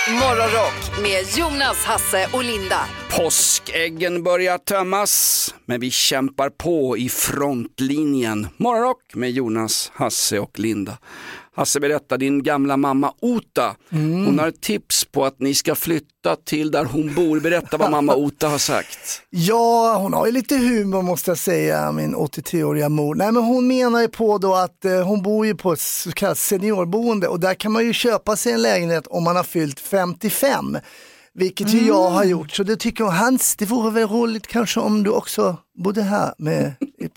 Morgonrock med Jonas, Hasse och Linda. Påskäggen börjar tömmas, men vi kämpar på i frontlinjen. Morgonrock med Jonas, Hasse och Linda. Hasse, berättar, din gamla mamma Ota, hon har ett tips på att ni ska flytta till där hon bor. Berätta vad mamma Ota har sagt. Ja, hon har ju lite humor måste jag säga, min 83-åriga mor. Nej, men hon menar ju på då att hon bor ju på ett så kallat seniorboende och där kan man ju köpa sig en lägenhet om man har fyllt 55. Vilket ju jag har gjort, så det tycker hon, det vore väl roligt kanske om du också bodde här med,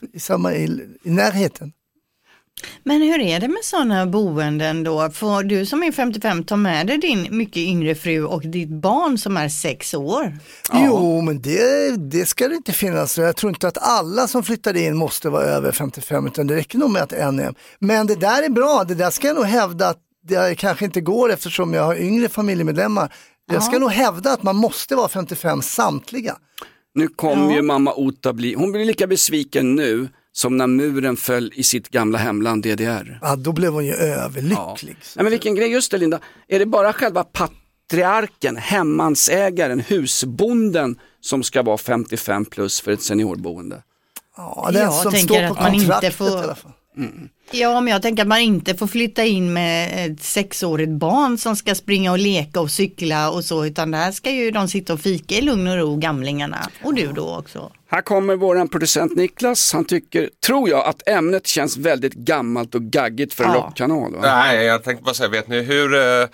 i närheten. Men hur är det med sådana boenden då? Får du som är 55 ta med dig din mycket yngre fru och ditt barn som är 6 år? Ja. Jo, men det ska det inte finnas. Jag tror inte att alla som flyttar in måste vara över 55, utan det räcker nog med att en är. Men det där är bra, det där ska jag nog hävda att det kanske inte går eftersom jag har yngre familjemedlemmar. Jag ska nog hävda att man måste vara 55 samtliga. Nu kommer ju mamma Ota hon blir lika besviken nu som när muren föll i sitt gamla hemland DDR. Ja, då blev hon ju överlycklig. Ja. Nej, men vilken grej, just det Linda. Är det bara själva patriarken, hemmansägaren, husbonden som ska vara 55 plus för ett seniorboende? Ja, det är som står på kontraktet i alla fall. Ja, men jag tänker att man inte får flytta in med ett 6-årigt barn som ska springa och leka och cykla och så, utan där ska ju de sitta och fika i lugn och ro, gamlingarna. Och du då också. Här kommer våran producent Niklas. Han tycker, tror jag, att ämnet känns väldigt gammalt och gaggigt för en rockkanal. Va? Nej, jag tänkte bara säga, vet ni hur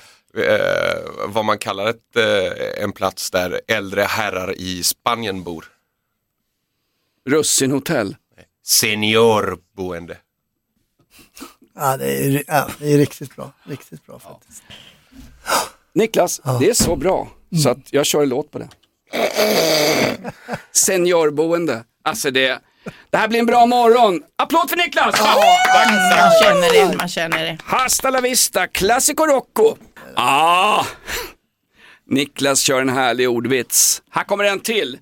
vad man kallar en plats där äldre herrar i Spanien bor? Russinhotell. Seniorboende. Ja, det är riktigt bra. Riktigt bra faktiskt. Niklas, det är så bra så att jag kör en låt på det. Seniorboende. Alltså det här blir en bra morgon. Applåd för Niklas! Man känner det. Hasta la vista, classico rocco. Niklas kör en härlig ordvits. Här kommer en till.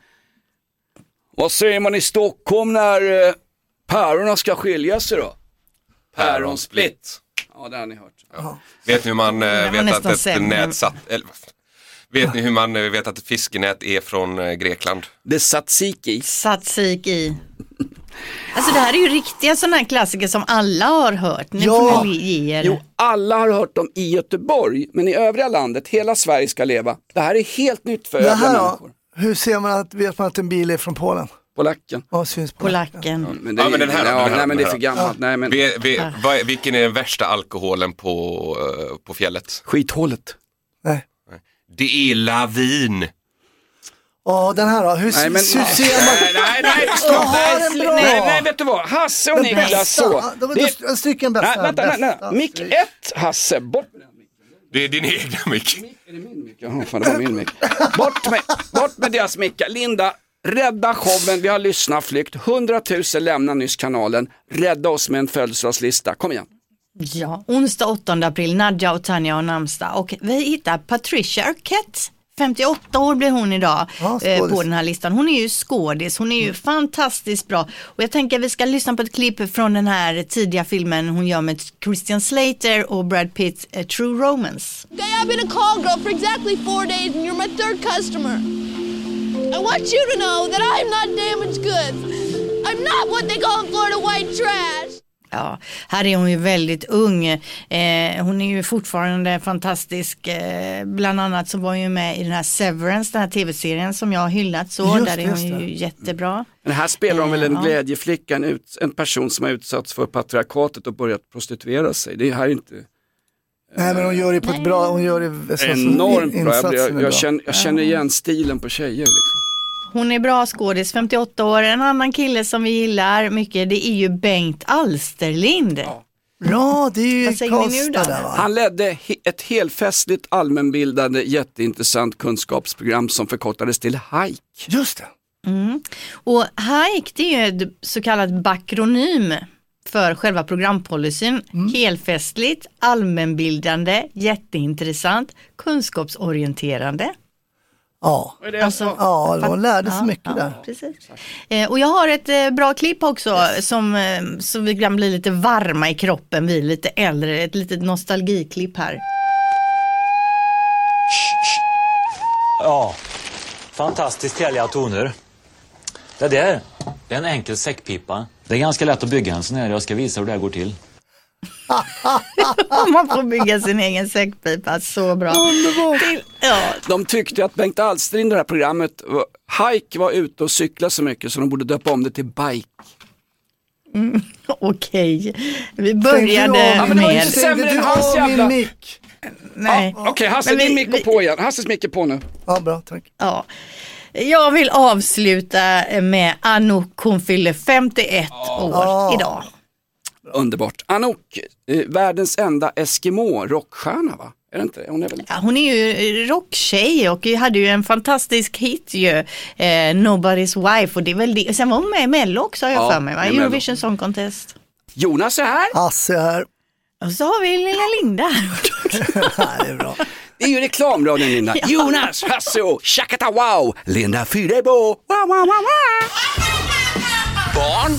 Vad säger man i Stockholm när päronen ska skilja sig då? Päronsplitt. Ja, det har ni hört. Ja. Vet ni hur man vet att ett nätsatt... Vet ni hur man vet att ett fiskenät är från Grekland? Det är tzatziki. Tzatziki. Alltså det här är ju riktiga sådana här klassiker som alla har hört. Nu får ni ge er. Jo, alla har hört dem i Göteborg, men i övriga landet, hela Sverige ska leva. Det här är helt nytt för övriga människor. Hur ser man vet man att en bil är från Polen? Polacken. Ja, syns Polacken. Ja, men det är, den här. Nej, men det är för gammalt. Ja. Nej, men... Vilken är den värsta alkoholen på fjället? Skithålet. Nej. Det är lavin. Den här då. Hur ser man... Nej, stopp. Nej, vet du vad? Hasse och Niklas så. Jag stryker en bästa. Vänta. Mick 1, Hasse, bort med den. Det är din egna mick. Är det min mick? Jaha, fan, det var min mick. Bort med deras mickar. Linda, rädda showen, vi har lyssnarflykt. 100 000 lämnar nyss kanalen. Rädda oss med en födelsedagslista. Kom igen. Ja, onsdag 8 april, Nadja och Tanja och namnsdag. Och vi hittar Patricia Arquette. 58 år blir hon idag på den här listan. Hon är ju skådis, hon är ju fantastiskt bra. Och jag tänker att vi ska lyssna på ett klipp från den här tidiga filmen hon gör med Christian Slater och Brad Pitt, True Romance. Okay, I've been a call girl for exactly 4 days and you're my 3rd customer. I want you to know that I'm not damaged goods. I'm not what they call in Florida white trash. Ja, här är hon ju väldigt ung. Hon är ju fortfarande fantastisk. Bland annat så var hon ju med i den här Severance, den här tv-serien som jag har hyllat så. Där är hon ju jättebra. Men här spelar hon väl en glädjeflicka, en person som har utsatts för patriarkatet och börjat prostituera sig. Det är här inte... Nej, men hon gör det på ett bra... Hon gör det så enormt bra. Jag känner igen stilen på tjejer liksom. Hon är bra skådis, 58 år. En annan kille som vi gillar mycket, det är ju Bengt Alsterlind. Ja, det är ju Kosta där, va? Han ledde ett helfestligt allmänbildande jätteintressant kunskapsprogram som förkortades till HAIK. Just det. Och HAIK, det är ju ett så kallat bakronym för själva programpolicyn. Helfestligt, allmänbildande, jätteintressant, kunskapsorienterande. Ja, de lärde sig mycket där. Precis. Och jag har ett bra klipp också så vi kan bli lite varma i kroppen, vi lite äldre, ett litet nostalgiklipp här. Ja, fantastiskt härliga toner. Det där är en enkel säckpipa. Det är ganska lätt att bygga en sån här. Jag ska visa hur det här går till. Man får bygga sin egen säckpipa, så bra. Ja. De tyckte att Bengt Alstrin i det här programmet, Hike var ute och cykla så mycket så de borde döpa om det till Bike. Okej, vi började med... Sämre än hans jävla... mick. Nej. Okej, Hasse, din mick går på igen. Hasses mick är på nu. Ja, bra, tack. Ja. Jag vill avsluta med Anouk, hon fyller 51 år idag. Underbart. Anouk, världens enda Eskimo, rockstjärna va? Är det inte det? Hon är väl... Ja, hon är ju rocktjej och hade ju en fantastisk hit ju, Nobody's Wife, och det är väl det. Sen var hon med i Mello också, har jag för mig, va? Eurovision Song Contest. Jonas är här. Hasse här. Och så har vi lilla Linda här. Det är bra. Det är ju reklamradion Linda. Ja. Jonas, Hasse och Chakata Wow. Linda Fyrebo. Wow, wow, wow, wow. Barn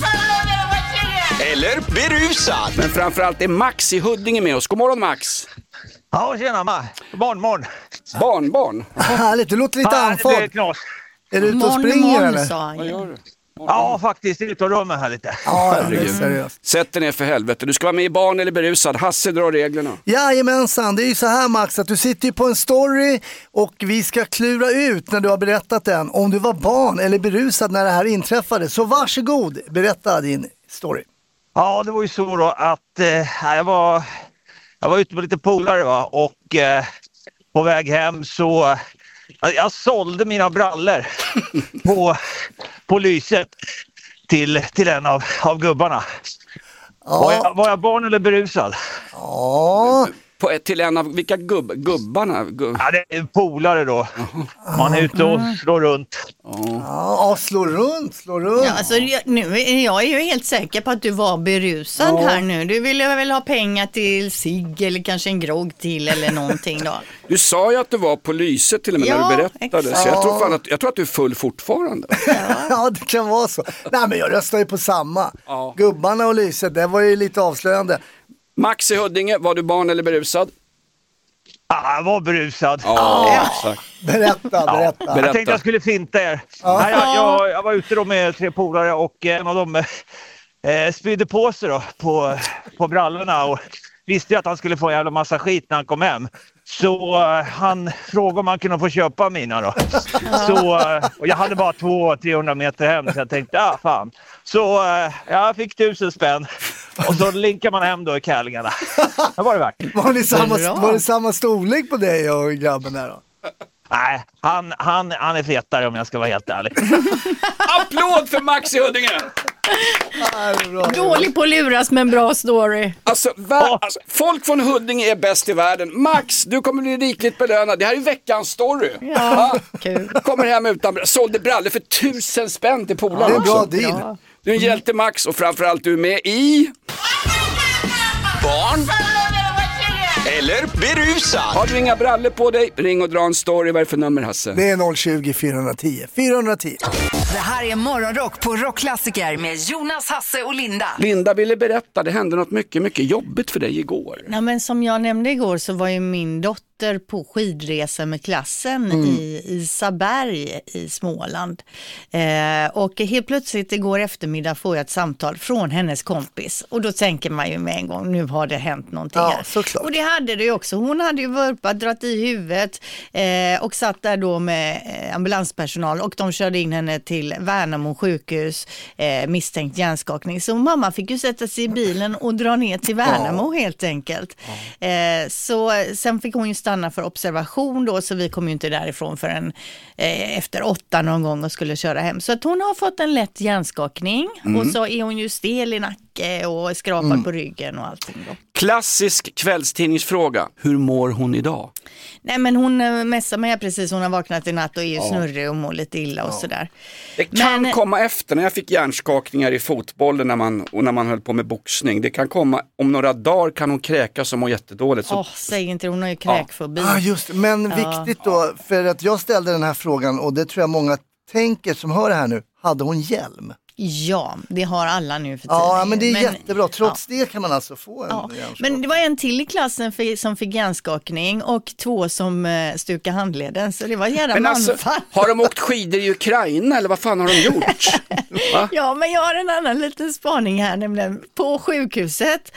eller berusad. Men framförallt är Max i Huddinge med oss. God morgon Max. Ja, tjena barnbarn. Barnbarn. Härligt, du låter lite andfådd. Är du ute och springer eller? Vad gör du? Ja, faktiskt. Det är ute och rör mig här lite. Ja, det är seriöst. Sätt dig ner för helvete. Du ska vara med i Barn eller berusad. Hasse drar reglerna. Jajamensan, det är ju så här Max att du sitter ju på en story och vi ska klura ut när du har berättat den om du var barn eller berusad när det här inträffade. Så varsågod, berätta din story. Ja, det var ju så då att jag var ute med lite polare va, och på väg hem så jag sålde mina brallor på lyset till en av gubbarna. Ja. Var jag barn eller berusad? Ja. Till en av vilka gubbarna? Ja, det är polare då. Man är ute och slår runt. Ja, slå runt. Ja, alltså, jag är ju helt säker på att du var berusad här nu. Du ville väl ha pengar till sig eller kanske en grogg till eller någonting då. Du sa ju att du var på lyset till och med när du berättade. Exakt. Så jag tror att du är full fortfarande. Ja, det kan vara så. Nej, men jag röstar ju på samma. Gubbarna och lyset, det var ju lite avslöjande. Max i Huddinge, var du barn eller berusad? Ja, jag var berusad. Ja, exakt. Berätta. Jag tänkte jag skulle finta er. Nej, jag var ute då med 3 polare och en av dem spydde på sig då på brallorna och visste ju att han skulle få en jävla massa skit när han kom hem. Så han frågade om han kunde få köpa mina då. Så, och jag hade bara 200-300 meter hem så jag tänkte, fan. Så jag fick 1000 spänn och så linkar man hem då i kärlingarna. Det var det värt. Var det samma storlek på dig och grabben där då? Nej, han är fetare om jag ska vara helt ärlig. Applåd för Max i Huddinge! Dålig på att luras med en bra story. Alltså, folk från Huddinge är bäst i världen. Max, du kommer bli rikligt belönad. Det här är veckans story. Ja, kul. Kommer hem utan sålde brallor för 1000 spänn till polaren. Det är en bra deal. Du är en hjälte Max och framförallt du är med i... Barn eller berusad. Har du inga brallor på dig, ring och dra en story. Vad är det för nummer, Hasse? Det är 020-410. 410. Det här är Morgonrock på Rockklassiker med Jonas, Hasse och Linda. Linda ville berätta, det hände något mycket, mycket jobbigt för dig igår. Nej, men som jag nämnde igår så var ju min dotter på skidresa med klassen i Isaberg i Småland. Och helt plötsligt igår eftermiddag får jag ett samtal från hennes kompis. Och då tänker man ju med en gång, nu har det hänt någonting här. Såklart. Och det hade det ju också. Hon hade ju vurpat, dratt i huvudet och satt där då med ambulanspersonal och de körde in henne till Värnamo sjukhus misstänkt hjärnskakning. Så mamma fick ju sätta sig i bilen och dra ner till Värnamo helt enkelt. Så sen fick hon ju stanna för observation då, så vi kom ju inte därifrån förrän efter 8 någon gång och skulle köra hem. Så att hon har fått en lätt hjärnskakning och så är hon ju stel i nacke och skrapad på ryggen och allting då. Klassisk kvällstidningsfråga. Hur mår hon idag? Nej, men hon messar mig precis. Hon har vaknat i natt och är ju snurrig och mår lite illa och sådär. Det kan komma efter när jag fick hjärnskakningar i fotbollen när man höll på med boxning. Det kan komma, om några dagar kan hon kräkas och må jättedåligt. Säg inte, hon har ju kräkfobi. Just, men viktigt då, för att jag ställde den här frågan och det tror jag många tänker som hör det här nu. Hade hon hjälm? Ja, det har alla nu för tiden. Ja, men det är jättebra. Trots det kan man alltså få en hjärnskakning. Men det var en till i klassen som fick hjärnskakning och 2 som stukade handleden. Så det var jävla manfall. Alltså, har de åkt skidor i Ukraina eller vad fan har de gjort? Ja, men jag har en annan liten spaning här, nämligen på sjukhuset.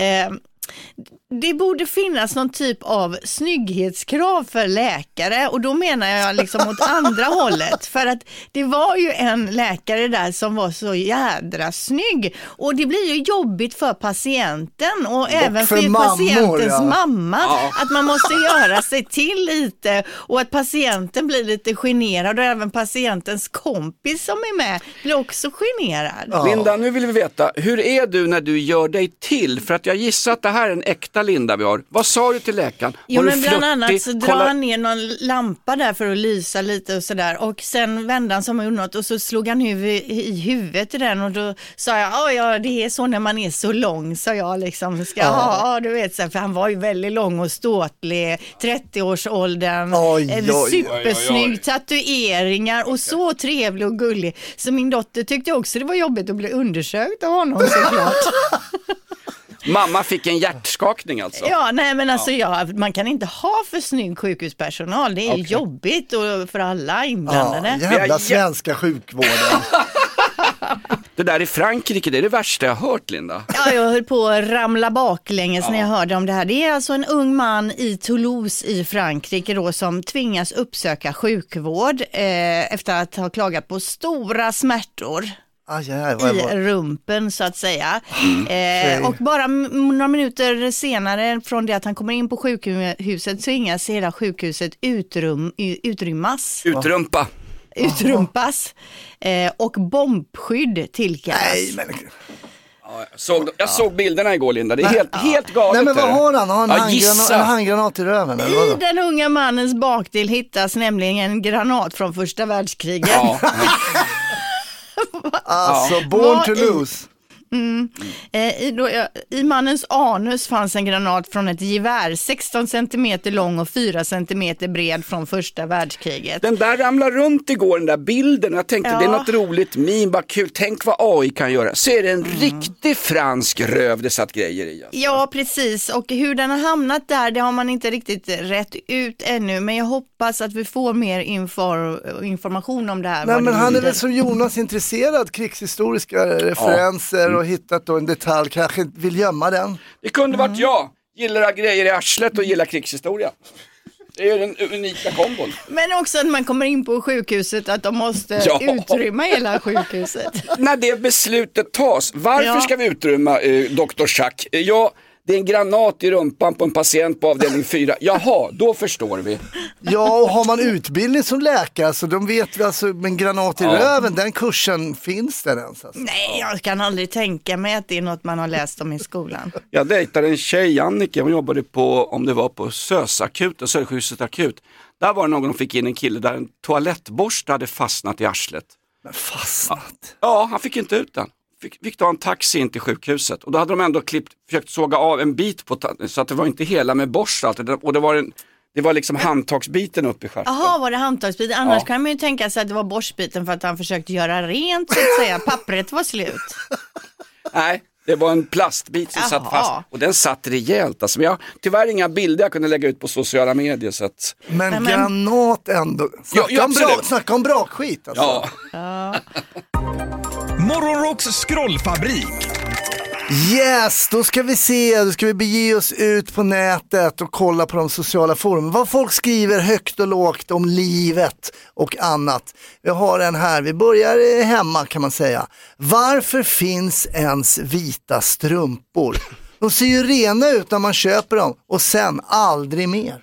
Det borde finnas någon typ av snygghetskrav för läkare, och då menar jag liksom åt andra hållet, för att det var ju en läkare där som var så jädra snygg, och det blir ju jobbigt för patienten och även för patientens mamma att man måste göra sig till lite, och att patienten blir lite generad, och även patientens kompis som är med blir också generad. Linda, nu vill vi veta, hur är du när du gör dig till? För att jag gissar att det här är en äkta Linda vi har. Vad sa du till läkaren? Jo, men bland annat så drar han ner någon lampa där för att lysa lite och sådär, och sen vände han som något och så slog han i huvudet i den, och då sa jag, ja det är så när man är så lång, så jag liksom du vet så, för han var ju väldigt lång och ståtlig, 30-årsåldern, supersnygg, tatueringar och så trevlig och gullig, så min dotter tyckte också det var jobbigt att bli undersökt av honom såklart. Mamma fick en hjärtskakning alltså. Ja, nej men alltså man kan inte ha för snygg sjukhuspersonal. Det är jobbigt och för alla inblandade. Ja, jävla svenska sjukvården. Det där i Frankrike, det är det värsta jag har hört, Linda. Ja, jag höll på att ramla baklänges när jag hörde om det här. Det är alltså en ung man i Toulouse i Frankrike då, som tvingas uppsöka sjukvård efter att ha klagat på stora smärtor. I rumpen så att säga. Och bara några minuter senare från det att han kommer in på sjukhuset så tvingas hela sjukhuset utrymmas. Utrumpas. Och bombskydd tillkallas. Nej, men... Jag såg bilderna igår, Linda. Det är helt galet. Nej, men vad har han? Har han en handgranat i röven? Eller i den unga mannens bakdel hittas nämligen en granat från första världskriget. Alltså, born to lose. I mannens anus fanns en granat från ett gevär 16 cm lång och 4 cm bred från första världskriget. Den där ramlar runt igår, den där bilden. Jag tänkte det är något roligt, bara kul. Tänk vad AI kan göra. Så är det en riktig fransk röv det satt grejer i. Alltså. Ja, precis. Och hur den har hamnat där, det har man inte riktigt rätt ut ännu. Men jag hoppas att vi får mer information om det här. Nej, men han är väl som Jonas intresserad krigshistoriska referenser och hittat då en detalj, kanske vill gömma den. Det kunde varit jag. Gillar grejer i arslet och gillar krigshistoria. Det är den unika kombon. Men också att man kommer in på sjukhuset att de måste utrymma hela sjukhuset. När det beslutet tas, varför ska vi utrymma Dr. Schack? Det är en granat i rumpan på en patient på avdelning 4. Jaha, då förstår vi. Ja, och har man utbildning som läkare så de vet vi alltså, men granat i röven, den kursen finns där ens. Alltså. Nej, jag kan aldrig tänka mig att det är något man har läst om i skolan. Jag dejtade en tjej, Annika, hon jobbade på SÖS-akut, Södersjukhuset akut. Där var det någon som fick in en kille där en toalettborste hade fastnat i arslet. Men fastnat? Ja, han fick inte ut den. Fick ta en taxi in till sjukhuset och då hade de ändå försökt såga av en bit på så att det var inte hela med borst och allt, och det var liksom handtagsbiten upp i stjärten. Jaha, var det handtagsbiten? Annars kan man ju tänka sig att det var borstbiten för att han försökte göra rent så att säga. Pappret var slut. Nej, det var en plastbit som satt fast och den satt rejält. Alltså, men jag tyvärr inga bilder jag kunde lägga ut på sociala medier. Så att... Men granat ändå. Snacka om bra skit alltså. Ja. Morgonrocks scrollfabrik. Yes, då ska vi bege oss ut på nätet och kolla på de sociala forumen. Vad folk skriver högt och lågt om livet och annat. Vi har en här, vi börjar hemma kan man säga. Varför finns ens vita strumpor? De ser ju rena ut när man köper dem och sen aldrig mer.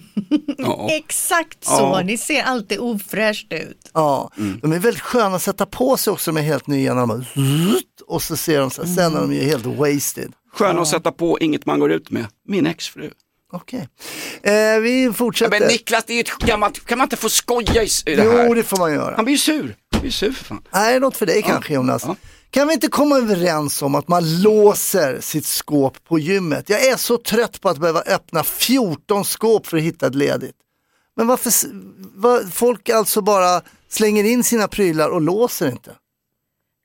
Exakt så, det ser alltid ofräscht ut. Ja, de är väldigt sköna att sätta på sig också med helt nya när de och så ser de så här, sen är de ju helt wasted. Sköna att sätta på, inget man går ut med. Min exfru. Okej. Vi fortsätter. Men Niklas, det är ett gammalt, kan man inte få skoja i det här? Jo, det får man göra. Han blir ju sur. För fan. Nej, något för dig kanske, Jonas. Ja. Kan vi inte komma överens om att man låser sitt skåp på gymmet? Jag är så trött på att behöva öppna 14 skåp för att hitta ett ledigt. Men varför folk alltså bara slänger in sina prylar och låser inte?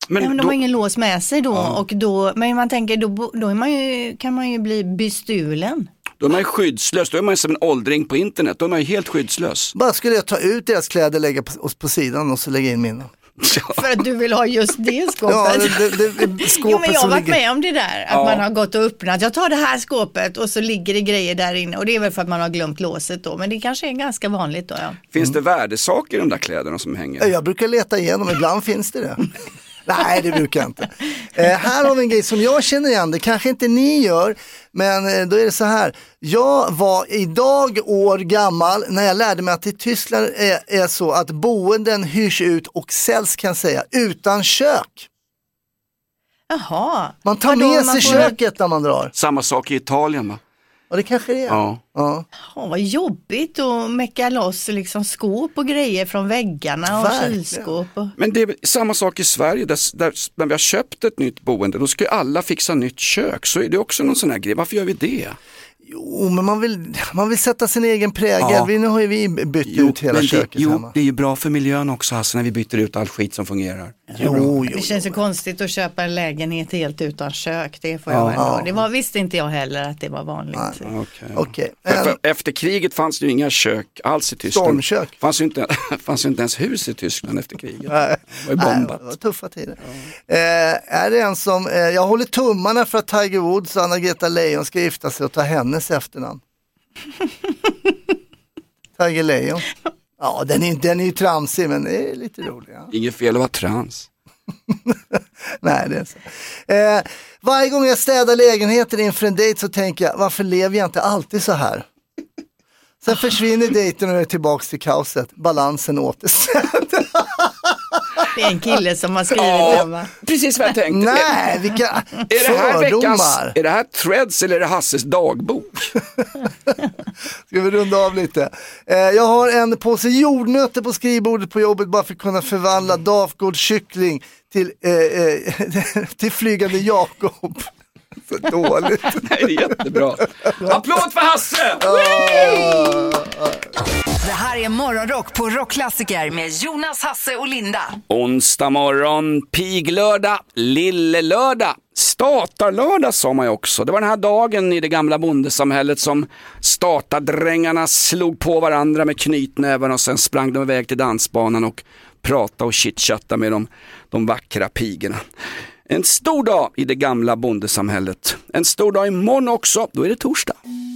Men de har ingen lås med sig då. Och då, men man tänker, då är man ju, kan man ju bli bestulen. Då är man ju skyddslös, då är man ju som en åldring på internet, då är man ju helt skyddslös. Bara skulle jag ta ut deras kläder, lägga oss på sidan och så lägga in mina. För att du vill ha just det skåpet. Ja, det skåpet. Jo, men jag har varit med om det där. Att man har gått och öppnat. Jag tar det här skåpet och så ligger det grejer där inne. Och det är väl för att man har glömt låset då. Men det kanske är ganska vanligt då, ja. Finns det värdesaker i de där kläderna som hänger? Jag brukar leta igenom, ibland finns det. Nej, det brukar jag inte. Här har vi en grej som jag känner igen, det kanske inte ni gör, men då är det så här. Jag var idag år gammal när jag lärde mig att i Tyskland är så att boenden hyrs ut och säljs, kan jag säga, utan kök. Jaha. Man tar med sig köket när man drar. Samma sak i Italien, va? Ja, det kanske det är. Ja. Vad jobbigt att mecka loss liksom skåp och grejer från väggarna och kylskåp. Men det är samma sak i Sverige, där när vi har köpt ett nytt boende, då ska ju alla fixa nytt kök. Så är det också någon sån här grej. Varför gör vi det? Jo, men man vill sätta sin egen prägel. Ja. Nu har ju vi bytt ut hela köket hemma. Det är ju bra för miljön också, Hasse, när vi byter ut all skit som fungerar. Det känns ju konstigt att köpa en lägenhet helt utan kök. Det får jag ändå. Det visste inte jag heller att det var vanligt. Okay. Efter kriget fanns det ju inga kök alls i Tyskland. Stormkök. Fanns ju inte ens hus i Tyskland efter kriget. Det var ju bombat. Det var tuffa tider. Är det en som, jag håller tummarna för att Tiger Woods och Anna-Greta Leijon ska gifta sig och ta hennes efternamn. Tiger Leijon. Ja, den är ju tramsig, men det är lite rolig. Ja. Inget fel att vara trans. Nej, det är så. Varje gång jag städar lägenheten inför en dejt så tänker jag, varför lever jag inte alltid så här? Sen försvinner dejten och är tillbaka till kaoset. Balansen återställd. Det är en kille som har skrivit den, va? Precis vad jag tänkte. Nej, vilka fördomar. Är det här threads eller är det Hasses dagbok? Ska vi runda av lite? Jag har en påse jordnötter på skrivbordet på jobbet bara för att kunna förvandla Dafgårds kyckling till flygande Jakob. Så dåligt. Nej, det är jättebra. Applåd för Hasse! Det här är Morgonrock på Rockklassiker med Jonas, Hasse och Linda. Onsdag morgon, piglördag, lillelördag, statarlördag sa man ju också. Det var den här dagen i det gamla bondesamhället som statardrängarna slog på varandra med knytnävarna och sen sprang de iväg till dansbanan och pratade och chitchattade med de vackra pigorna. En stor dag i det gamla bondesamhället. En stor dag imorgon också, då är det torsdag.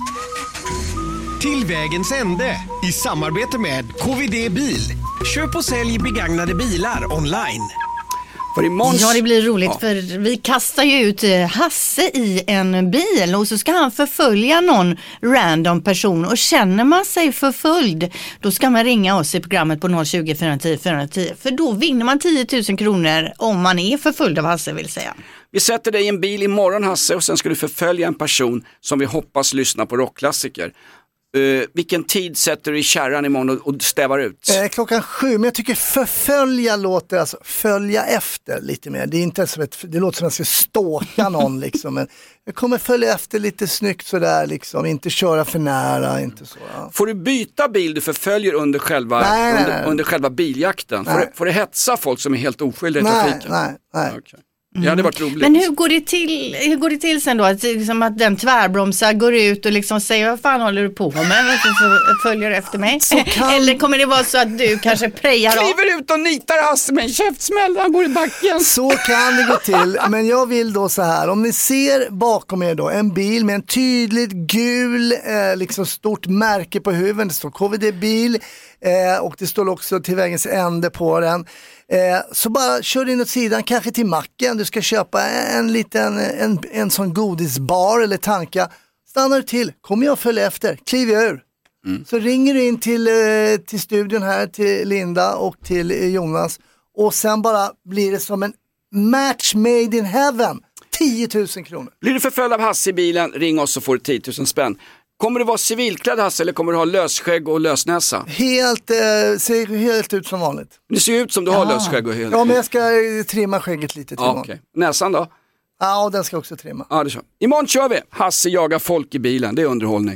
Till vägens ände i samarbete med KVD Bil. Köp och sälj begagnade bilar online. Ja, det blir roligt för vi kastar ju ut Hasse i en bil och så ska han förfölja någon random person och känner man sig förföljd då ska man ringa oss i programmet på 020 410 410 för då vinner man 10 000 kronor om man är förföljd av Hasse, vill säga. Vi sätter dig i en bil imorgon, Hasse, och sen ska du förfölja en person som vi hoppas lyssna på rockklassiker. Vilken tid sätter du i kärran imorgon och stävar ut? 7:00, men jag tycker förfölja låter, alltså följa efter lite mer. Det är inte så det låter som att jag ska ståka någon liksom, men jag kommer följa efter lite snyggt sådär liksom, inte köra för nära, inte så. Ja. Får du byta bil du förföljer under själva biljakten? Får du hetsa folk som är helt oskyldiga i trafiken? Nej. Okay. Ja, det var roligt. Men hur går det till sen då? Att, liksom, att den tvärbromsar går ut och liksom säger, vad fan håller du på med? Följer efter mig? Eller kommer det vara så att du kanske prejar av? Kliver ut och nitar Hasse med en käftsmäll, han går i backen. Så kan det gå till. Men jag vill då så här, om ni ser bakom er då en bil med en tydligt gul liksom stort märke på huvudet, det står KVD Bil och det står också till vägens ände på den. Så bara kör in åt sidan, kanske till macken. Du ska köpa en sån godisbar eller tanka. Stannar du till, kommer jag följa efter, kliver jag ur. Så ringer du in till studion här, till Linda och till Jonas. Och sen bara blir det som en match made in heaven. 10 000 kronor. Blir du förföljd av Hasse i bilen, ring oss så får du 10 000 spänn. Kommer du vara civilklädd, Hasse, eller kommer du ha lösskägg och lösnäsa? Ser helt ut som vanligt. Det ser ut som du har lösskägg och helt. Ja, men jag ska trimma skägget lite till imorgon. Okay. Näsan då? Ja, den ska också trimma. Ja, det kör. Imorgon kör vi. Hasse jagar folk i bilen. Det är underhållning.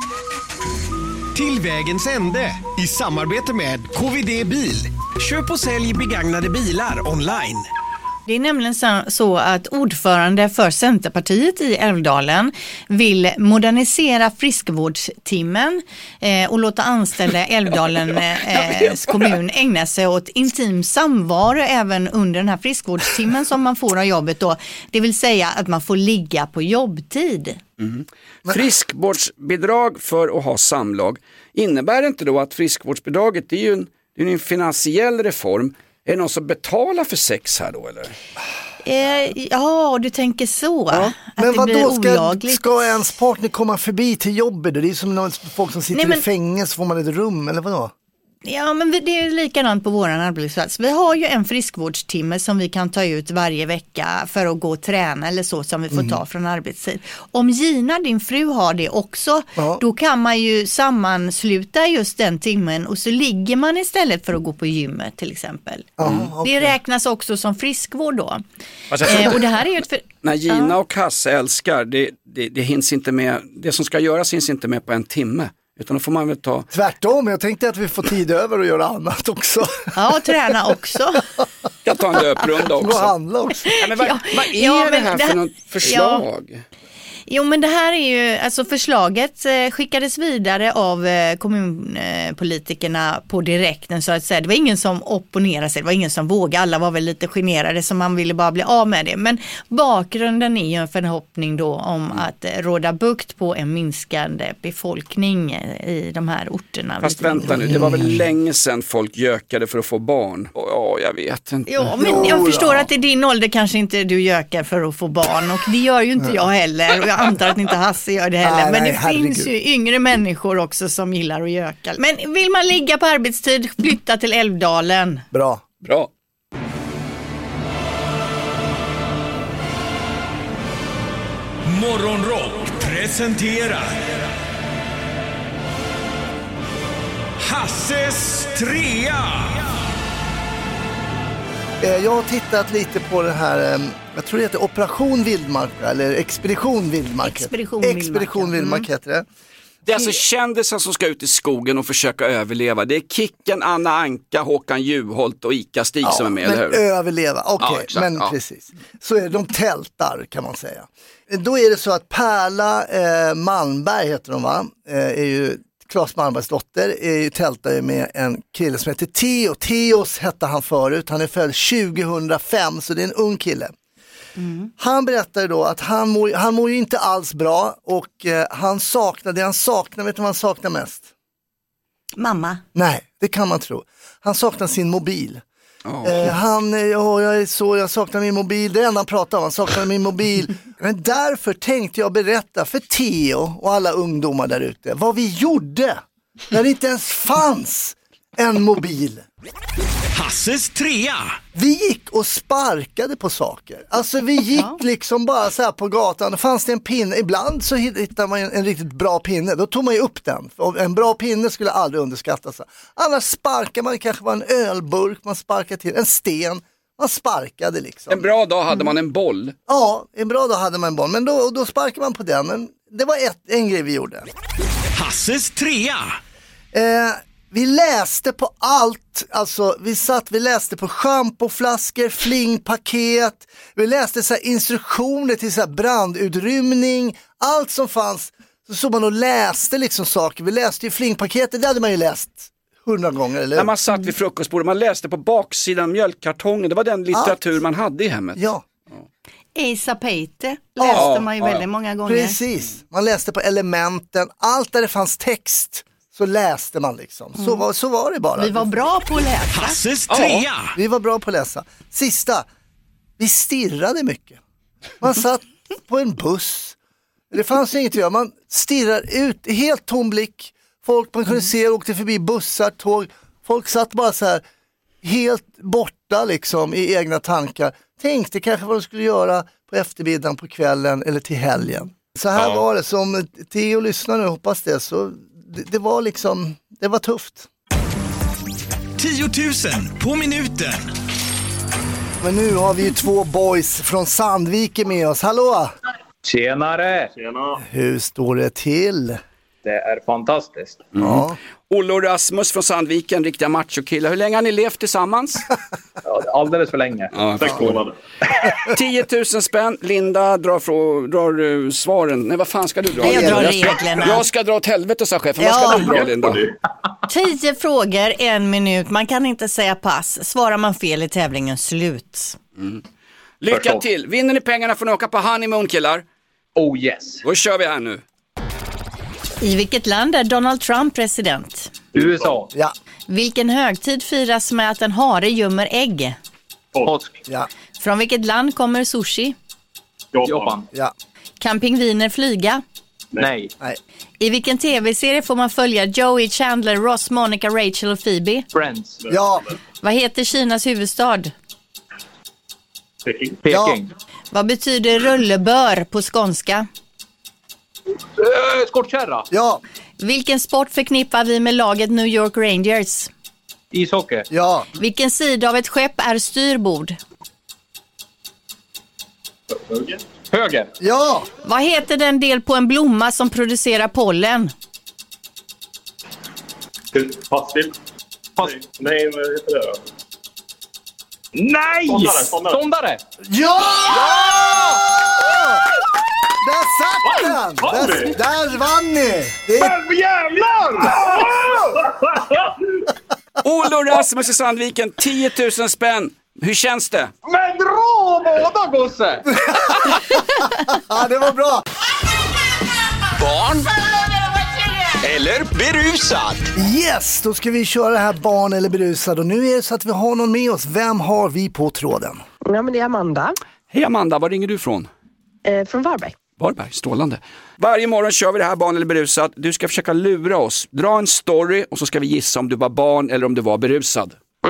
Till vägens ände i samarbete med KVD Bil. Köp och sälj begagnade bilar online. Det är nämligen så att ordförande för Centerpartiet i Älvdalen vill modernisera friskvårdstimmen och låta anställda Älvdalens kommun ägna sig åt intim samvaro även under den här friskvårdstimmen som man får av jobbet då. Det vill säga att man får ligga på jobbtid. Mm. Friskvårdsbidrag för att ha samlag, innebär det inte då att friskvårdsbidraget är ju en finansiell reform? Är det någon som betalar för sex här då eller? Ja, du tänker så. Ja. Men vad då ska ens partner komma förbi till jobbet? Det är som folk som sitter i fängelse, får man ett rum eller vadå? Ja, men det är likadant på våran arbetsplats. Vi har ju en friskvårdstimme som vi kan ta ut varje vecka för att gå och träna eller så som vi får ta från arbetstid. Om Gina, din fru, har det också, då kan man ju sammansluta just den timmen och så ligger man istället för att gå på gymmet till exempel. Okay. Det räknas också som friskvård då. Och det här är ju när Gina och Hasse älskar, det hinns inte med, det som ska göras hinns inte med på en timme. Utan då får man väl ta... Tvärtom, jag tänkte att vi får tid över att göra annat också. Ja, och träna också. Jag tar en löprunda också. Och handla också. Ja, men vad är det här för något förslag? Ja. Jo, men det här är ju, alltså förslaget skickades vidare av kommunpolitikerna på direkten så att säga. Det var ingen som opponerade sig, det var ingen som vågade, alla var väl lite generade så man ville bara bli av med det. Men bakgrunden är ju en förhoppning då om att råda bukt på en minskande befolkning i de här orterna. Fast vänta nu, det var väl länge sedan folk gökade för att få barn? Ja, jag vet inte. Ja, men jag förstår att i din ålder kanske inte du gökar för att få barn och det gör ju inte jag heller och jag antar att inte Hasse gör det heller. Men det finns ju yngre människor också som gillar att göka. Men vill man ligga på arbetstid, flytta till Älvdalen. Bra. Morgonrock presenterar Hasses trea. Jag har tittat lite på det här, jag tror det heter Operation Vildmark eller Expedition Vildmark. Expedition Vildmark heter det. Det är alltså kändisar som ska ut i skogen och försöka överleva. Det är Kicken, Anna Anka, Håkan Juholt och Ica Stig som är med, eller hur? Överleva, okej, men precis. Så är det, de tältar kan man säga. Då är det så att Perla Malmberg heter de va? Är ju Claes Malmbergs dotter, tältar med en kille som heter Theo. Theos hette han förut, han är född 2005 så det är en ung kille. Han berättade då att han mår ju inte alls bra och vet du vad han saknar mest? Mamma. Nej, det kan man tro. Han saknar sin mobil. Jag saknar min mobil. Det är enda han pratar om, han saknar min mobil. Men därför tänkte jag berätta för Theo och alla ungdomar där ute vad vi gjorde när det inte ens fanns en mobil. Hasses trea. Vi gick och sparkade på saker. Alltså vi gick liksom bara så här på gatan. Då fanns det en pinne. Ibland så hittade man en riktigt bra pinne. Då tog man ju upp den. Och en bra pinne skulle aldrig underskattas. Annars sparkade man, kanske var en ölburk man sparkade till. En sten. Man sparkade liksom. En bra dag hade man en boll. Ja, en bra dag hade man en boll. Men då sparkade man på den. Men det var en grej vi gjorde. Hasses trea. Vi läste på allt, alltså vi läste på schampoflaskor, flingpaket, vi läste så här instruktioner till så här brandutrymning, allt som fanns, så såg man och läste liksom saker. Vi läste ju flingpaketet, det hade man ju läst 100 gånger, eller? När man satt vid frukostbordet, man läste på baksidan mjölkkartongen, det var den litteratur man hade i hemmet. Ja. Asa Peite läste man ju väldigt många gånger. Precis, man läste på Elementen, allt där det fanns text. Så läste man liksom. Så var det bara. Vi var bra på att läsa. Hasses trea. Vi var bra på att läsa. Sista. Vi stirrade mycket. Man satt på en buss. Det fanns inget att göra. Man stirrade ut. Helt tom blick. Folk man kunde se åkte förbi bussar, tåg. Folk satt bara så här. Helt borta liksom i egna tankar. Tänkte kanske vad de skulle göra på eftermiddagen, på kvällen eller till helgen. Så här var det. Som Theo lyssnar nu, hoppas det så... Det var liksom, det var tufft. 10 000 på minuten. Men nu har vi ju 2 boys från Sandviken med oss. Hallå! Tjenare! Hur står det till? Det är fantastiskt. Ja. Olle och Rasmus från Sandviken, riktiga machokillar. Hur länge har ni levt tillsammans? Ja, alldeles för länge. Ja, 10 000 spänn. Linda drar svaren. Nej, vad fan ska du dra? Jag drar reglerna. Jag ska dra åt helvete, sa chefen. Vad ska du dra, Linda? 10 frågor, 1 minut. Man kan inte säga pass. Svarar man fel i tävlingen, slut. Lycka till. Vinner ni pengarna får ni åka på honeymoon, killar. Oh yes. Då kör vi här nu. I vilket land är Donald Trump president? USA. Ja. Vilken högtid firas med att en hare gömmer ägg? Påsk. Ja. Från vilket land kommer sushi? Japan. Ja. Kan pingviner flyga? Nej. Nej. I vilken tv-serie får man följa Joey, Chandler, Ross, Monica, Rachel och Phoebe? Friends. Ja. Vad heter Kinas huvudstad? Peking. Vad betyder rullebör på skånska? Skottkärra. Ja. Vilken sport förknippar vi med laget New York Rangers? Ishockey. Ja. Vilken sida av ett skepp är styrbord? Höger. Ja. Vad heter den del på en blomma som producerar pollen? Pass. Nej, vad heter det då? Nej! Ståndare. Ja! Där satt den! Där vann ni! Jävlar! Olle och Rasmus i Sandviken, 10 000 spänn. Hur känns det? Men dra båda, gosse! Ja, det var bra. Barn eller berusad? Yes, då ska vi köra det här barn eller berusad. Och nu är det så att vi har någon med oss. Vem har vi på tråden? Ja, men det är Amanda. Hej Amanda, var ringer du från? Från Varberg. Varberg, strålande. Varje morgon kör vi det här barn eller berusad. Du ska försöka lura oss. Dra en story och så ska vi gissa om du var barn eller om du var berusad.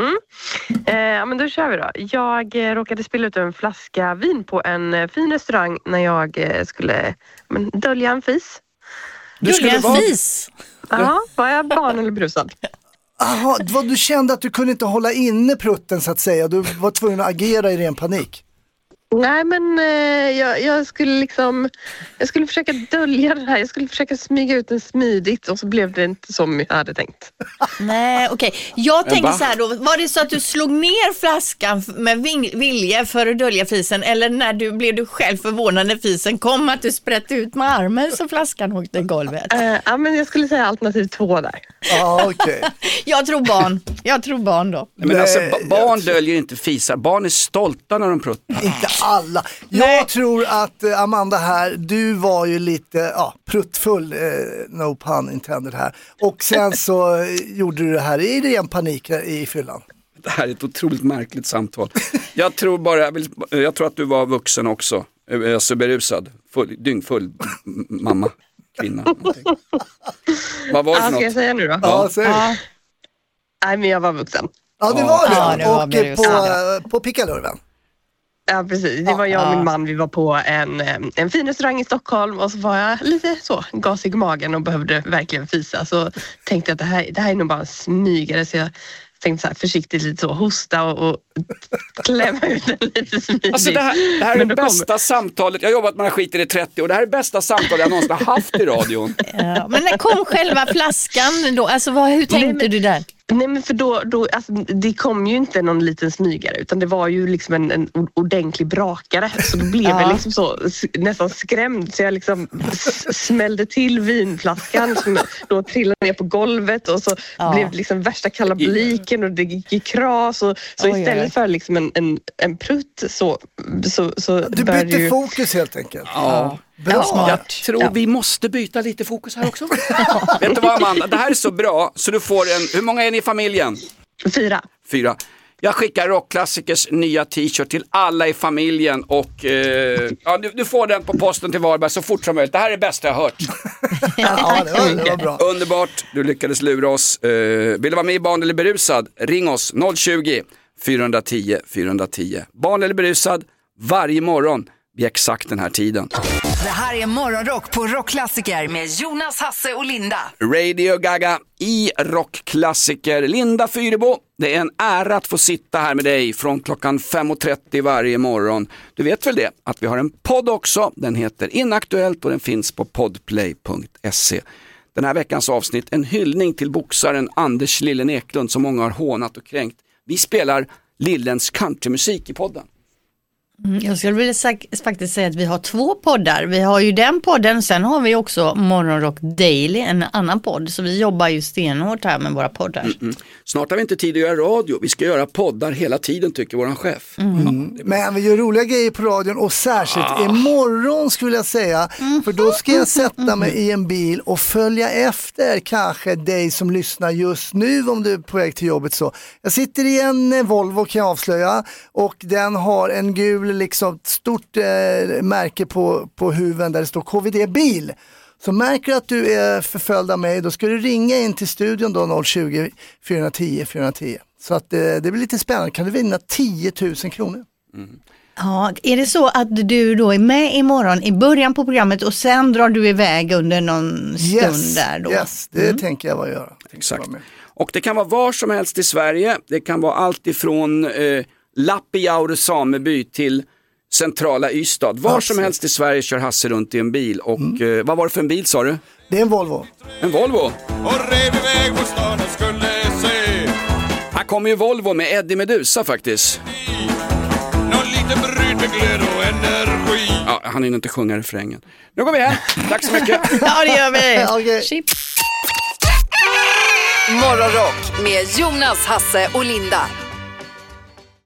Ja, men då kör vi då. Jag råkade spilla ut en flaska vin på en fin restaurang när jag skulle dölja en fis. Dölja en fis? Ja, var jag barn eller berusad? Aha, du kände att du kunde inte hålla inne prutten så att säga. Du var tvungen att agera i ren panik. Nej, men jag skulle försöka dölja det här. Jag skulle försöka smyga ut den smidigt och så blev det inte som jag hade tänkt. Nej, okej. Jag tänker så här då. Var det så att du slog ner flaskan med vilja för att dölja fisen? Eller när blev du själv förvånad när fisen kom att du sprätte ut med armen så flaskan åkte i golvet? Ja, men jag skulle säga alternativ 2 där. Ja, okej. Jag tror barn då. Men alltså, barn döljer inte fisar. Barn är stolta när de pruttar. Inte alla. Jag tror att Amanda här, du var ju lite pruttfull, no pun intended här. Och sen så gjorde du det här i ren panik i fyllan. Det här är ett otroligt märkligt samtal. Jag tror att du var vuxen också. Alltså berusad. Dyngfull mamma, kvinna. Vad var det för något? Ska jag säga nu då? Ja, säg. Nej, men jag var vuxen. Ja, det var det. Ja, det var och på pickalurven. Ja, precis, det var jag och min man. Vi var på en fin restaurang i Stockholm och så var jag lite så gasig i magen och behövde verkligen fisa. Så tänkte jag att det här är nog bara en smygare, så jag tänkte så här försiktigt lite så hosta och klämma ut den lite smidigt. Alltså det här är det bästa samtalet. Jag har jobbat med skiten i 30 år. Det här är det bästa samtalet jag någonsin har haft i radion. Ja, men när kom själva flaskan då? Alltså hur tänkte du där? Nej, men för då alltså, det kom ju inte någon liten smygare utan det var ju liksom en ordentlig brakare, så då blev jag liksom så nästan skrämd så jag liksom smällde till vinflaskan som då trillade ner på golvet och så blev det liksom värsta kalabliken och det gick i kras och så istället för liksom en prutt så du bytte fokus helt enkelt. Ja. Bra. Jag tror vi måste byta lite fokus här också. Vet du vad, Amanda? Det här är så bra så du får hur många är ni i familjen? 4. Jag skickar Rockklassikers nya t-shirt till alla i familjen och du får den på posten till Varberg så fort som möjligt. Det här är det bästa jag har hört. Ja, det var bra. Underbart, du lyckades lura oss. Vill du vara med i Barn eller berusad? Ring oss 020 410 410. Barn eller berusad varje morgon vid exakt den här tiden. Det här är Morgonrock på Rockklassiker med Jonas, Hasse och Linda. Radio Gaga i Rockklassiker. Linda Fyrebo, det är en ära att få sitta här med dig från klockan 5:30 varje morgon. Du vet väl det, att vi har en podd också. Den heter Inaktuellt och den finns på podplay.se. Den här veckans avsnitt, en hyllning till boxaren Anders Lillen Eklund som många har hånat och kränkt. Vi spelar Lillens countrymusik i podden. Jag skulle vilja faktiskt säga att vi har 2 poddar. Vi har ju den podden, sen har vi också Morgonrock Daily, en annan podd. Så vi jobbar ju stenhårt här med våra poddar. Snart har vi inte tid att göra radio. Vi ska göra poddar hela tiden, tycker våran chef. Men vi gör roliga grejer på radion och särskilt imorgon skulle jag säga. För då ska jag sätta mig i en bil och följa efter kanske dig som lyssnar just nu om du är på väg till jobbet. Så jag sitter i en Volvo kan jag avslöja och den har en gul liksom stort märke på huven där det står KVD bil. Så märker du att du är förföljd av mig, då ska du ringa in till studion då 020 410 410. Så att det blir lite spännande. Kan du vinna 10 000 kronor? Ja, är det så att du då är med imorgon i början på programmet och sen drar du iväg under någon stund där då? Yes, det tänker jag göra. Exakt. Och det kan vara var som helst i Sverige. Det kan vara allt ifrån Lappijaure sameby till centrala Ystad. Var som helst i Sverige kör Hasse runt i en bil. Och vad var det för en bil sa du? Det är en Volvo. En Volvo? Och rev iväg mot stan och skulle se. Här kommer ju Volvo med Eddie Medusa faktiskt. Någon liten brud med glöd och energi. Ja, han hinner inte sjunga refrängen. Nu går vi hem. Tack så mycket. Ja, det gör vi. Okay. Morgonrock med Jonas, Hasse och Linda.